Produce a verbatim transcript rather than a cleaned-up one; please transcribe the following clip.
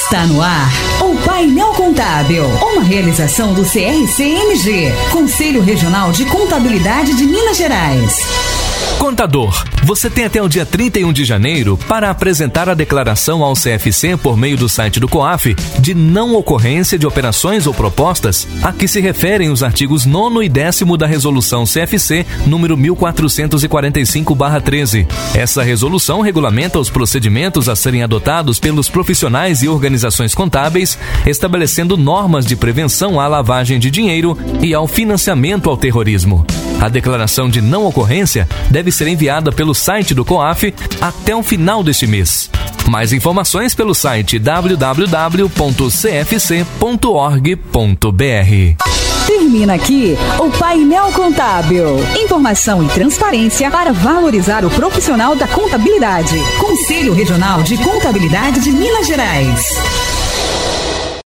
Está no ar o Painel Contábil, uma realização do C R C M G, Conselho Regional de Contabilidade de Minas Gerais. Contador, você tem até o dia trinta e um de janeiro para apresentar a declaração ao C F C por meio do site do COAF de não ocorrência de operações ou propostas a que se referem os artigos nono e décimo da Resolução C F C número mil quatrocentos e quarenta e cinco barra treze. Essa resolução regulamenta os procedimentos a serem adotados pelos profissionais e organizações contábeis, estabelecendo normas de prevenção à lavagem de dinheiro e ao financiamento ao terrorismo. A declaração de não ocorrência deve ser enviada pelo site do COAF até o final deste mês. Mais informações pelo site w w w ponto c f c ponto org ponto b r. Termina aqui o Painel Contábil. Informação e transparência para valorizar o profissional da contabilidade. Conselho Regional de Contabilidade de Minas Gerais.